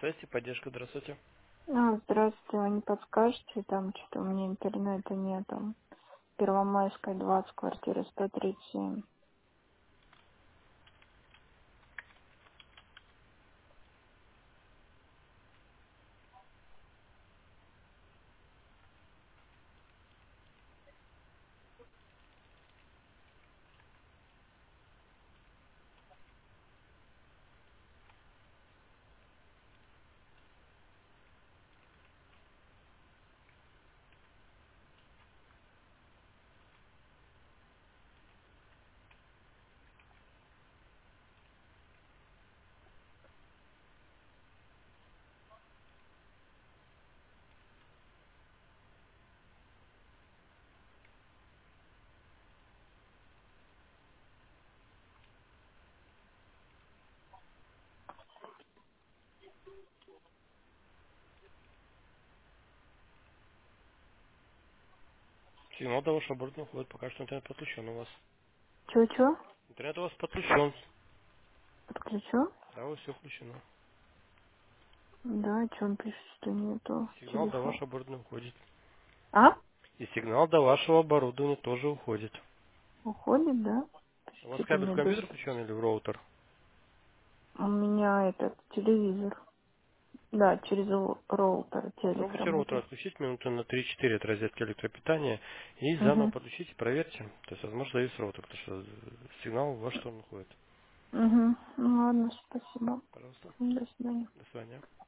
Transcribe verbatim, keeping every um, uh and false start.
Связи, поддержка, здравствуйте. А, здравствуйте, вы не подскажете, там что-то у меня интернета нет, там Первомайская, двадцать, квартира сто тридцать семь. Сигнал до вашего борта уходит, пока что интернет подключен у вас. Чё-чё? Интернет у вас подключен. Подключу? Да, у вас все включено. Да, что он пишет, что нету Сигнал до телефона. вашего оборудования уходит. А? И сигнал до вашего оборудования тоже уходит. Уходит, да? У вас Что-то кабель в мне без... компьютер включен или в роутер? У меня этот телевизор. Да, через ру- роутер телек Попробуйте роутер работает. отключить минуты на три-четыре от розетки электропитания и заново Угу. подключите, проверьте. То есть, возможно, завис роутер, потому что сигнал в ваш сторону уходит. Угу. Ну ладно, спасибо. Пожалуйста. До свидания. До свидания.